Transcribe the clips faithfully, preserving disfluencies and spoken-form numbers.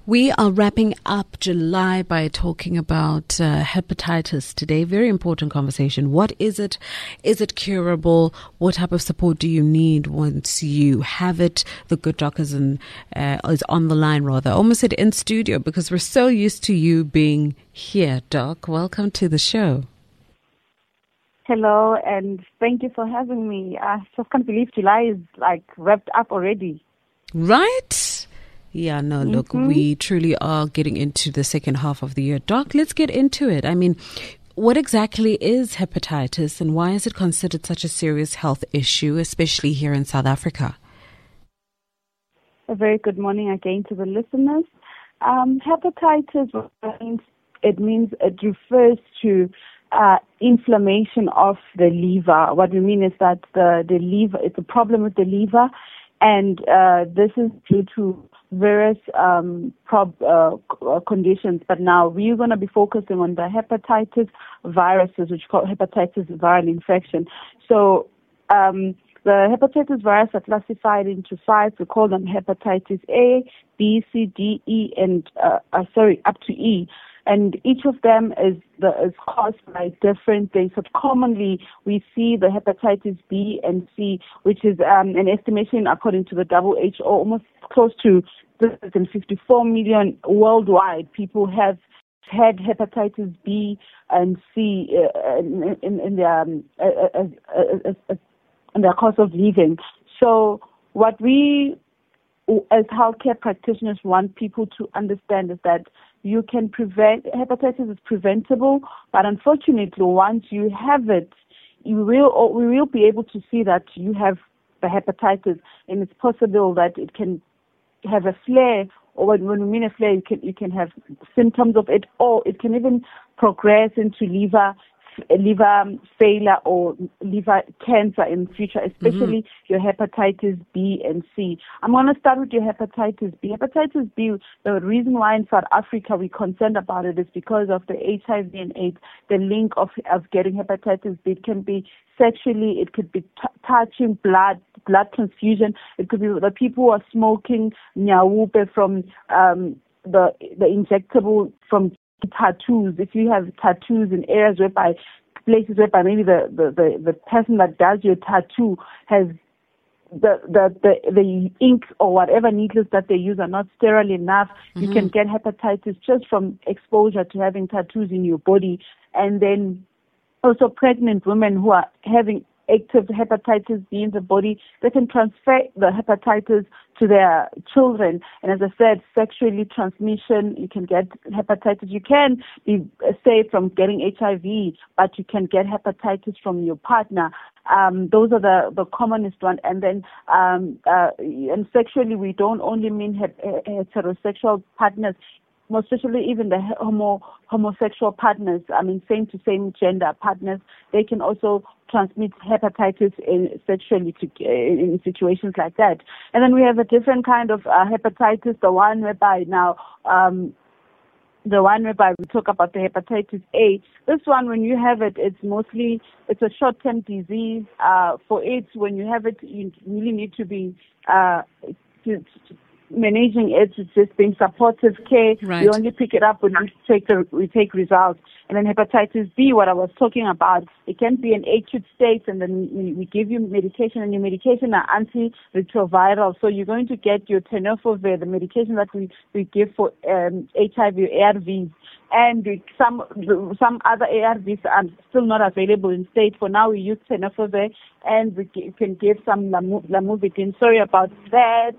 We are wrapping up July by talking about uh, hepatitis today. Very important conversation. What is it? Is it curable? What type of support do you need once you have it? The good doc is, in, uh, is on the line, rather. Almost said in studio because we're so used to you being here, Doc. Welcome to the show. Hello, and thank you for having me. I just can't believe July is like wrapped up already. Right? Yeah, no, look, mm-hmm. we truly are getting into the second half of the year. Doc, let's get into it. I mean, what exactly is hepatitis and why is it considered such a serious health issue, especially here in South Africa? A very good morning again to the listeners. Um, hepatitis, it means it refers to uh, inflammation of the liver. What we mean is that the, the liver, it's a problem with the liver, and uh, this is due to various um, prob- uh, conditions, but now we're going to be focusing on the hepatitis viruses, which call hepatitis viral infection. So um, the hepatitis virus are classified into five. We call them hepatitis A, B, C, D, E, and uh, uh, sorry, up to E. And each of them is the, is caused by different things. So commonly, we see the hepatitis B and C, which is um, an estimation according to the W H O, almost close to three hundred fifty-four million worldwide people have had hepatitis B and C uh, in, in, in their um, uh, uh, uh, uh, in their course of living. So what we, as healthcare practitioners, want people to understand is that you can prevent, hepatitis is preventable, but unfortunately, once you have it, you will, we will be able to see that you have the hepatitis, and it's possible that it can have a flare, or when we mean a flare, you can, you can have symptoms of it, or it can even progress into liver liver failure or liver cancer in the future, especially mm-hmm. your hepatitis B and C. I'm going to start with your hepatitis B. Hepatitis B, the reason why in South Africa we're concerned about it is because of the H I V and AIDS, the link of, of getting hepatitis B. It can be sexually, it could be t- touching blood, blood transfusion. It could be the people who are smoking nyawupe from um, the the injectable from tattoos. If you have tattoos in areas whereby, places whereby maybe the, the, the, the person that does your tattoo has the, the, the, the ink or whatever needles that they use are not sterile enough, mm-hmm. you can get hepatitis just from exposure to having tattoos in your body. And then also pregnant women who are having active hepatitis B in the body, they can transfer the hepatitis to their children. And as I said, sexually transmission, you can get hepatitis. You can be safe from getting H I V, but you can get hepatitis from your partner. Um, those are the, the commonest one. And then, um, uh, and sexually, we don't only mean het- heterosexual partners, more especially even the homo, homosexual partners, I mean, same-to-same gender partners, they can also transmit hepatitis in, sexually to, in situations like that. And then we have a different kind of uh, hepatitis, the one whereby now, um, the one whereby we talk about the hepatitis A. This one, when you have it, it's mostly, it's a short-term disease. Uh, for it, when you have it, you really need to be uh, to, to managing it, it's just being supportive care. Right. We only pick it up when we take the, we take results. And then hepatitis B, what I was talking about, it can be an acute state, and then we, we give you medication, and your medication are antiretroviral. So you're going to get your tenofovir, the medication that we, we give for um, H I V, A R Vs. And we, some some other A R Vs are still not available in state. For now, we use tenofovir, and we can give some lamivudine. Sorry about that.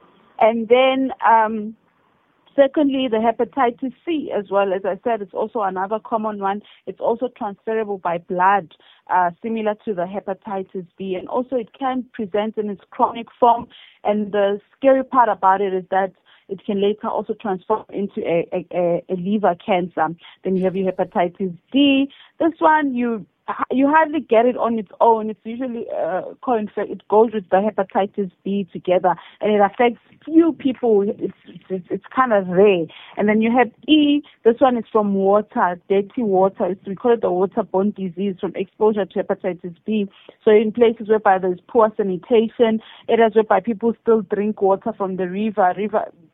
And then, um, secondly, the hepatitis C as well. As I said, it's also another common one. It's also transferable by blood, uh, similar to the hepatitis B. And also it can present in its chronic form. And the scary part about it is that it can later also transform into a, a, a liver cancer. Then you have your hepatitis D. This one, you you hardly get it on its own. It's usually uh, co-infect. It goes with the hepatitis B together, and it affects few people. It's, it's it's kind of rare. And then you have E. This one is from water, dirty water. It's, we call it the waterborne disease from exposure to hepatitis B. So in places whereby there's poor sanitation, areas whereby people still drink water from the river, river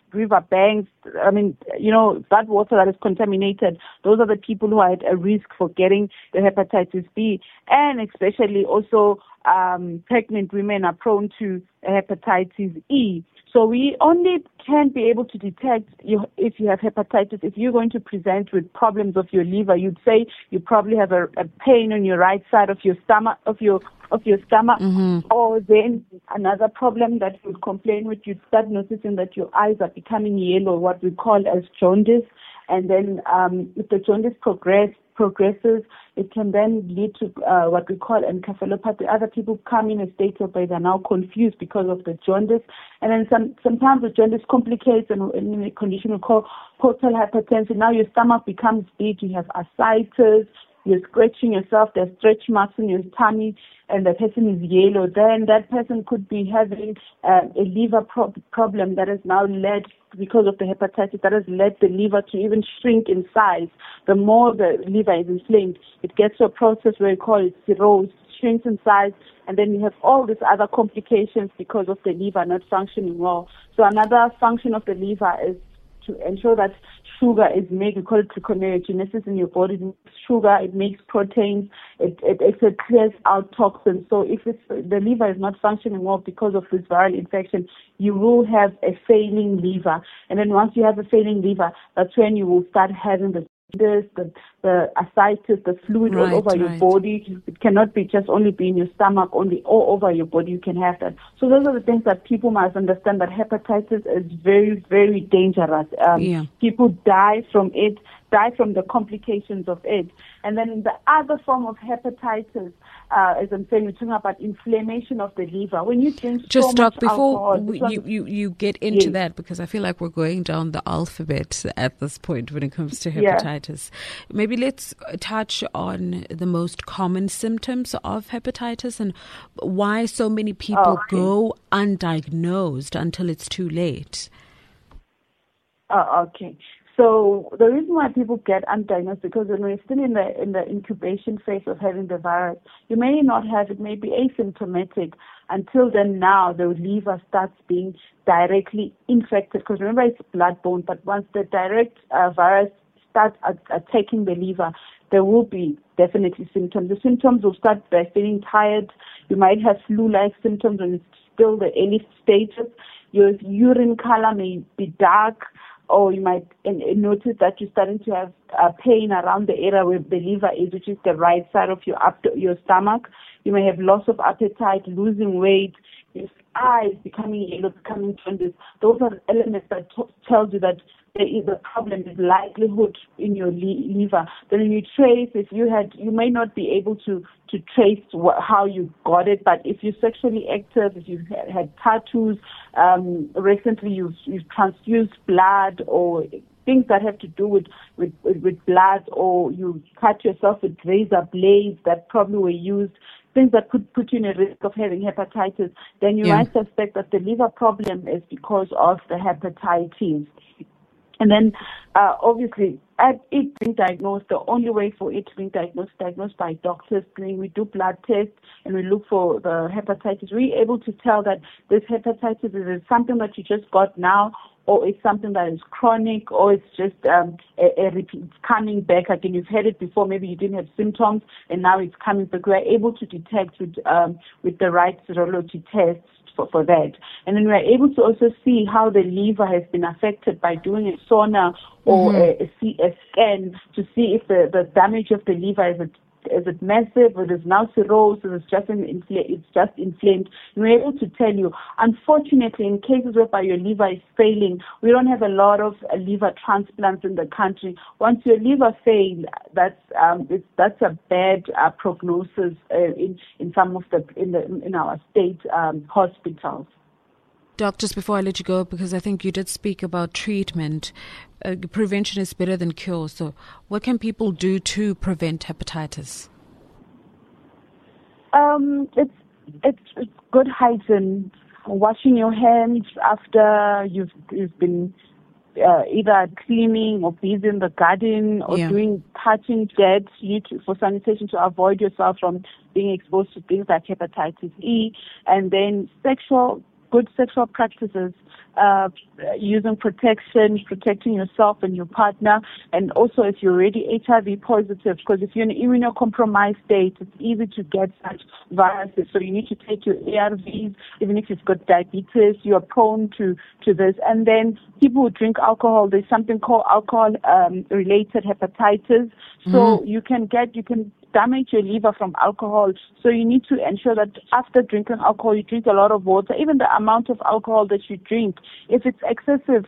river banks. I mean, you know, that water that is contaminated, those are the people who are at a risk for getting the hepatitis B. And especially also um, pregnant women are prone to hepatitis E. So we only can be able to detect you, if you have hepatitis if you're going to present with problems of your liver. You'd say you probably have a, a pain on your right side of your stomach, of your of your stomach, mm-hmm. or then another problem that you would complain with. You'd start noticing that your eyes are becoming yellow, what we call as jaundice. And then um, if the jaundice progress, progresses, it can then lead to uh, what we call encephalopathy. Other people come in a state where they're now confused because of the jaundice. And then some, sometimes the jaundice complicates and in a condition we call portal hypertension. Now your stomach becomes big, you have ascites, you're scratching yourself, there's stretch marks in your tummy, and the person is yellow. Then that person could be having uh, a liver pro- problem that has now led, because of the hepatitis, that has led the liver to even shrink in size. The more the liver is inflamed, it gets to a process where we call it cirrhosis, shrinks in size, and then you have all these other complications because of the liver not functioning well. So another function of the liver is to ensure that sugar is made. We call it gluconeogenesis in your body. It makes sugar, it makes proteins, it, it, it clears out toxins. So if it's, the liver is not functioning well because of this viral infection, you will have a failing liver. And then once you have a failing liver, that's when you will start having the This, the, the ascites, the fluid right, all over right. your body. It cannot be just only be in your stomach, only all over your body. You can have that. So those are the things that people must understand, that hepatitis is very, very dangerous. Um, yeah. People die from it, die from the complications of it. And then the other form of hepatitis, uh, as I'm saying, we're talking about inflammation of the liver. When you drink Just so stop much before alcohol, we, you, you, you get into yes. that, because I feel like we're going down the alphabet at this point when it comes to hepatitis. Yeah. Maybe let's touch on the most common symptoms of hepatitis and why so many people okay. go undiagnosed until it's too late. Oh, okay. So the reason why people get undiagnosed, because when we're still in the in the incubation phase of having the virus, you may not have it, may be asymptomatic. Until then, now the liver starts being directly infected. Because remember, it's bloodborne, but once the direct uh, virus starts attacking the liver, there will be definitely symptoms. The symptoms will start by feeling tired. You might have flu-like symptoms when it's still the early stages. Your urine color may be dark, or you might notice that you're starting to have uh, pain around the area where the liver is, which is the right side of your up your stomach. You may have loss of appetite, losing weight, your eyes becoming yellow, becoming jaundice. Those are elements that t- tells you that there is a problem, is likelihood in your li- liver. Then when you trace, if you had, you may not be able to, to trace wh- how you got it, but if you're sexually active, if you've had, had tattoos, um, recently you've, you've transfused blood, or things that have to do with, with, with blood, or you cut yourself with razor blades that probably were used, things that could put you in a risk of having hepatitis, then you yeah. might suspect that the liver problem is because of the hepatitis. And then, uh, obviously, at it being diagnosed, the only way for it to be diagnosed, diagnosed by doctors, we do blood tests and we look for the hepatitis. We're able to tell that this hepatitis is something that you just got now, or it's something that is chronic, or it's just um, a, a repeat, it's coming back again. You've had it before, maybe you didn't have symptoms, and now it's coming back. We're able to detect with um, with the right serology tests for, for that. And then we're able to also see how the liver has been affected by doing a sonar or mm-hmm. a, a, a scan to see if the, the damage of the liver is a Is it massive? Or is it now cirrhosis? It's just infl- it's just inflamed. And we're able to tell you. Unfortunately, in cases whereby your liver is failing, we don't have a lot of uh, liver transplants in the country. Once your liver fails, that's um, it's, that's a bad uh, prognosis uh, in in some of the in the in our state um, hospitals. Doc, just before I let you go, because I think you did speak about treatment, uh, prevention is better than cure. So what can people do to prevent hepatitis? Um, it's, it's, it's good hygiene, washing your hands after you've, you've been uh, either cleaning or busy in the garden or yeah. doing touching dirt. You need to, for sanitation, to avoid yourself from being exposed to things like hepatitis E. And then sexual good sexual practices, uh, using protection, protecting yourself and your partner, and also if you're already H I V positive, because if you're in an immunocompromised state, it's easy to get such viruses. So you need to take your A R Vs, even if you've got diabetes, you are prone to, to this. And then people who drink alcohol, there's something called alcohol-related um, hepatitis. So mm. you can get, you can damage your liver from alcohol. So you need to ensure that after drinking alcohol, you drink a lot of water. Even the amount of alcohol that you drink, if it's excessive,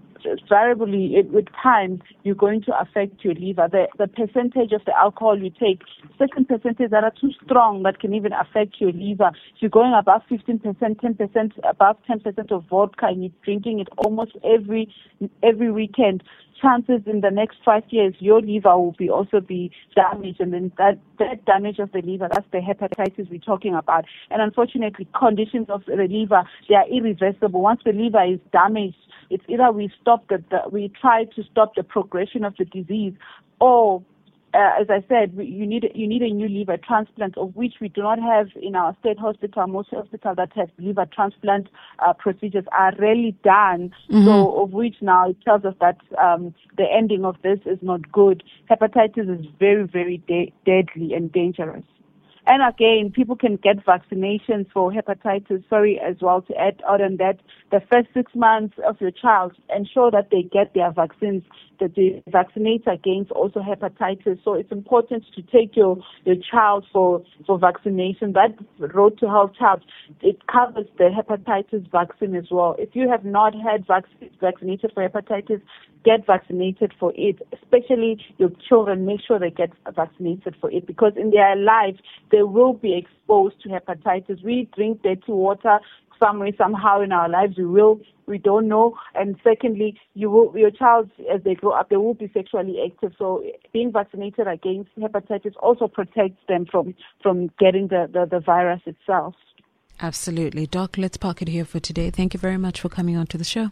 variably it, with time, you're going to affect your liver. The, the percentage of the alcohol you take, certain percentages that are too strong that can even affect your liver. If you're going above fifteen percent, ten percent, above ten percent of vodka and you're drinking it almost every every weekend, chances in the next five years your liver will be also be damaged, and then that, that damage of the liver, that's the hepatitis we're talking about. And unfortunately, conditions of the liver, they are irreversible. Once the liver is damaged, it's either we stop the, the we try to stop the progression of the disease, or Uh, as I said, we, you need you need a new liver transplant, of which we do not have in our state hospital. Most hospitals that have liver transplant uh, procedures are rarely done. Mm-hmm. So, of which now it tells us that um, the ending of this is not good. Hepatitis is very, very de- deadly and dangerous. And again, people can get vaccinations for hepatitis. Sorry, as well, to add on that, the first six months of your child, ensure that they get their vaccines, that they vaccinate against also hepatitis. So it's important to take your, your child for, for vaccination. That Road to Health Child, it covers the hepatitis vaccine as well. If you have not had vac- vaccinated for hepatitis, get vaccinated for it, especially your children. Make sure they get vaccinated for it, because in their life they will be exposed to hepatitis. We drink dirty water some way, somehow in our lives. We will, we don't know. And secondly, you will, your child, as they grow up, they will be sexually active. So being vaccinated against hepatitis also protects them from, from getting the, the, the virus itself. Absolutely. Doc, let's park it here for today. Thank you very much for coming on to the show.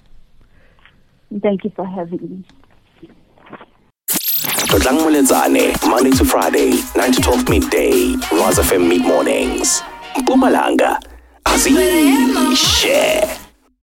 Thank you for having me. Monday to Friday, nine to twelve midday, Rise F M Mid Mornings. Mpumalanga, Azishe.